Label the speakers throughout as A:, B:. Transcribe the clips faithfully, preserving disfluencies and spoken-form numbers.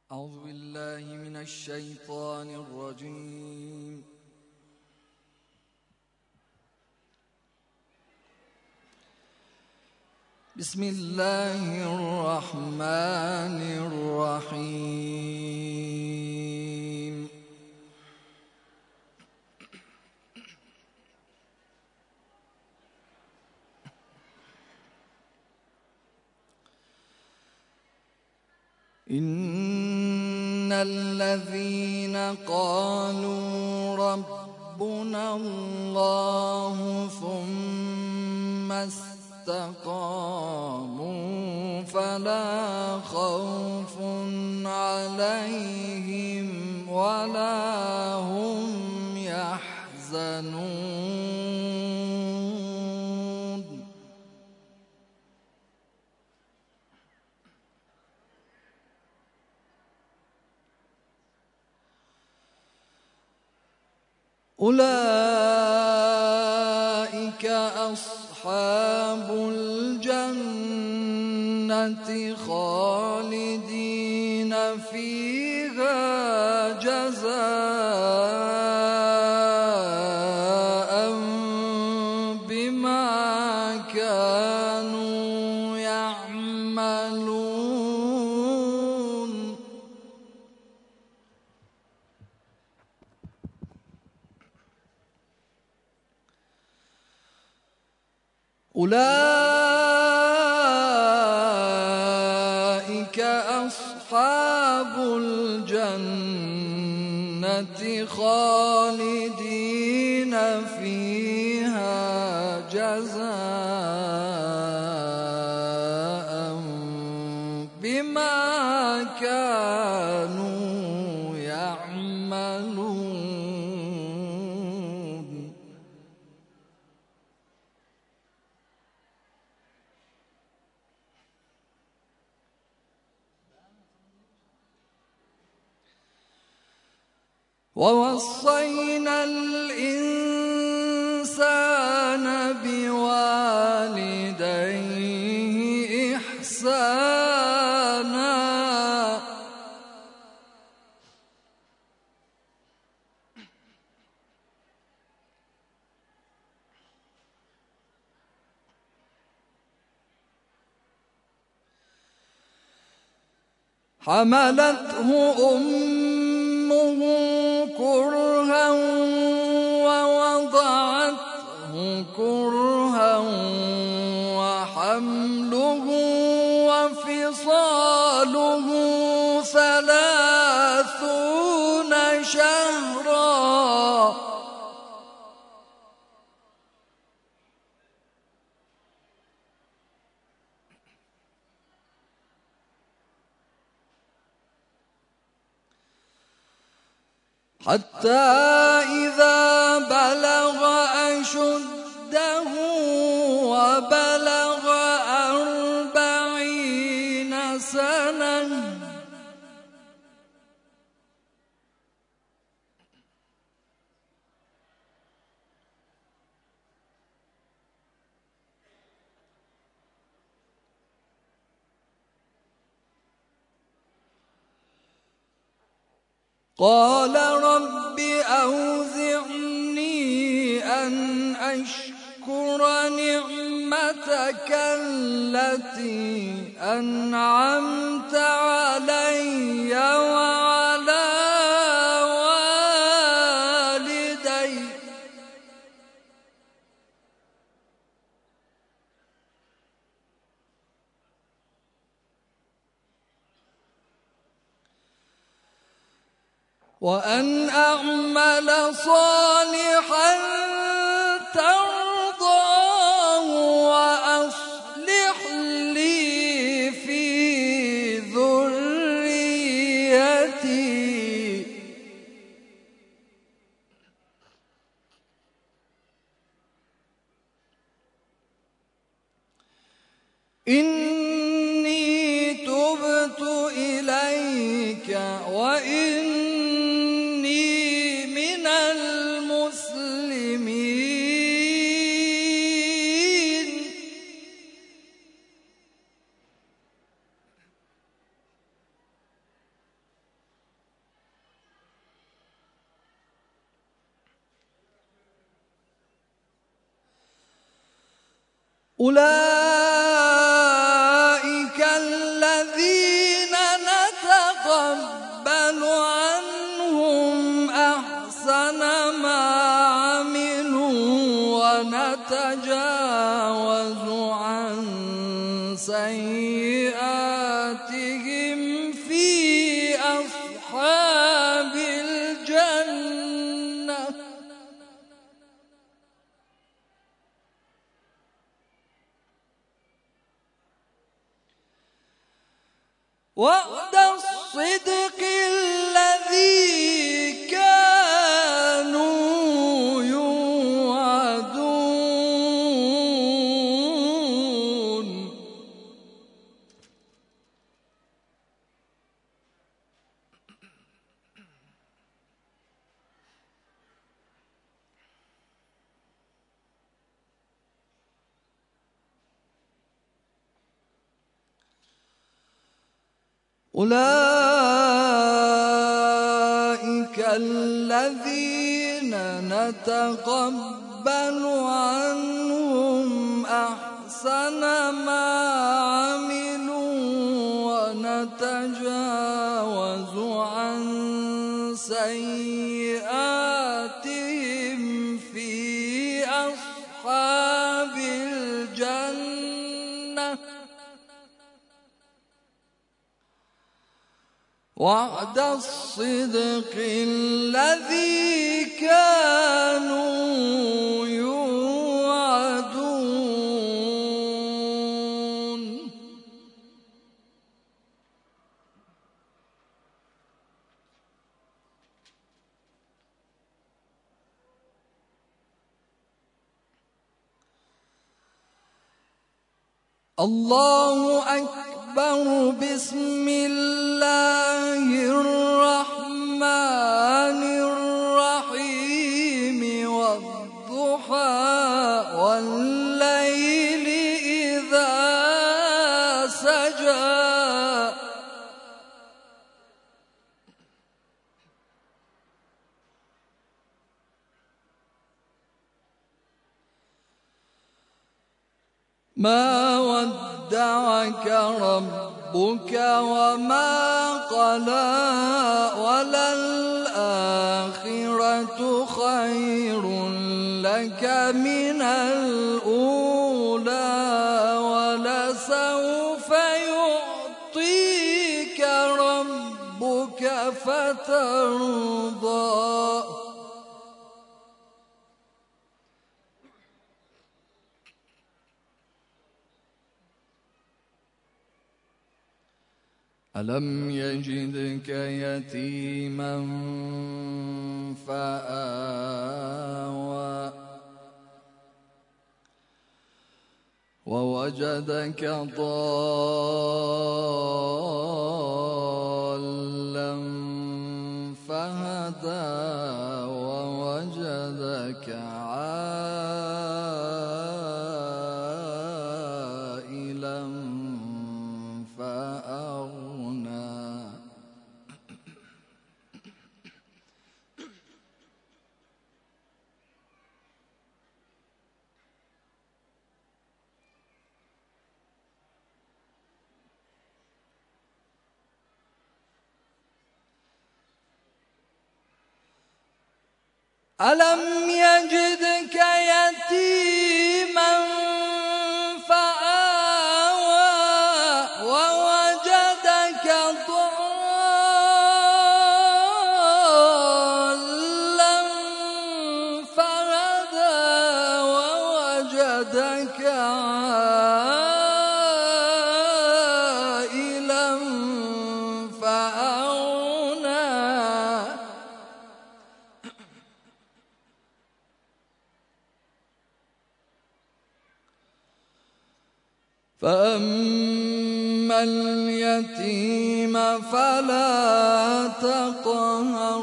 A: أعوذ بالله من الشيطان الرجيم. بسم الله الرحمن الرحيم. إن الذين قالوا ربنا الله ثم استقاموا فلا خوف عليهم ولا هم يحزنون. أولئك أصحاب الجنة خالدين فيها جزاء بما كانوا يعملون. أولئك أصحاب الجنة خالدين فيها جزاء بما كانوا يعملون. ووصينا الإنسان بوالديه إحسانا حملته أمه كرها ووضعته كرها وحمله وفصاله ثلاثون شهرا حتى إذا بلغ أشده وبلغ أربعين سنة قال رب أوزعني أن أشكر نعمتك التي أنعمت علي وعلى والدي وأن أعمل صالحا ترضاه وأصلح لي في ذريتي إني تبت إليك وإن أولئك الذين نتقبل عنهم أحسن ما عملوا ونتجاوز عن سيئاتهم في أصحاب الجنة. وعد الصدق الذي كانوا يوعدون. أولئك الذين نتقبل عنهم أحسن ما عملوا ونتجاوز عن سيئاتهم في أصحاب الجنة. وعد الصدق الذي كانوا يوعدون. الله أكبر. بسم الله الرحمن الرحيم. والضحى والليل إذا سجى. ما ودعك ربك وما قلى. وللآخرة خير لك من الأولى ولسوف يعطيك ربك فترضى. ألم يجدك يتيما فآوى ووجدك ضالا فهدى ووجدك عائلا فأغنى. ألم يجدك يتيما فآوى ووجدك ضالا فهدى ووجدك عائلا فأغنى. فأما اليتيم فلا تقهر.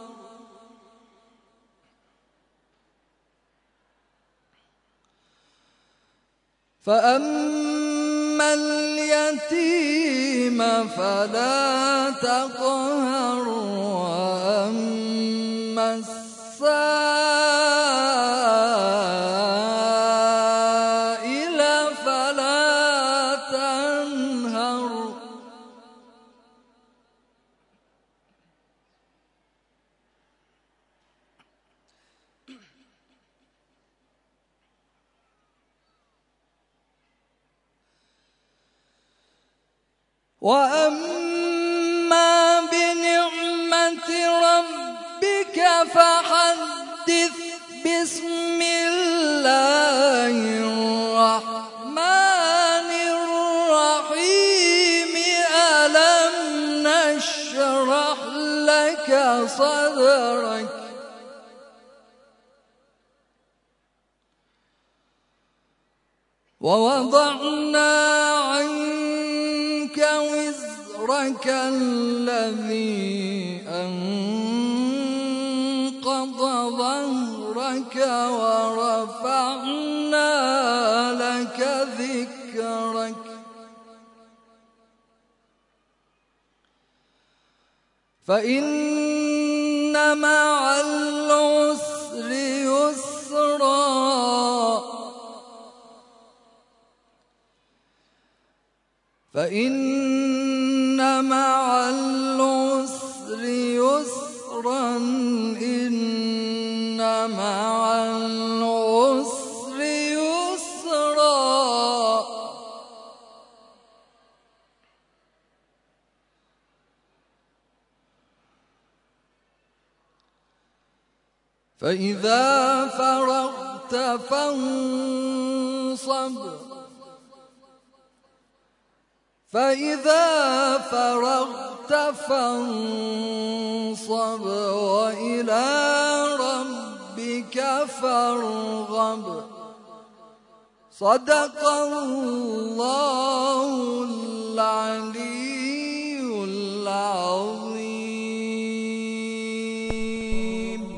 A: فأما اليتيم فلا تقهر. وأما السائل وأما بنعمة ربك فحدث. بسم الله الرحمن الرحيم. ألم نشرح لك صدرك ووضعنا عنك وزرك الذي أنقض ظهرك ورفعنا لك ذكرك. فإن مع العسر يسرا. فإن مع العسر يسرا. إن مع العسر يسرا. فإذا فرغت فانصب. فإذا فرغت فانصب وإلى ربك فارغب. صدق الله العلي العظيم.